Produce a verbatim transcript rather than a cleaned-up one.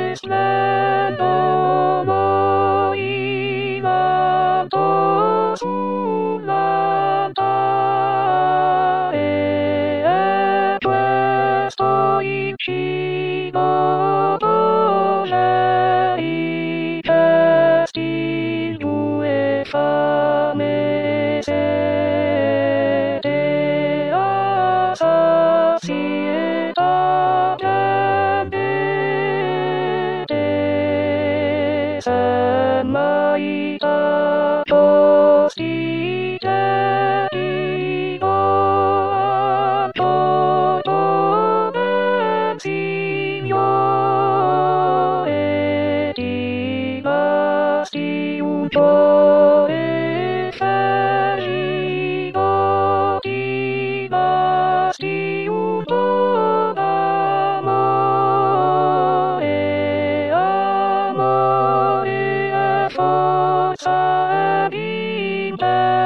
splendo moi vanto sull'altare e questo incido dolce i gesti due fame sete a sazietà tendete sen mai da costi dedico a todo benzimio e ti basti un po' e ferigo ti basti un po' d'amore amore e forza e vita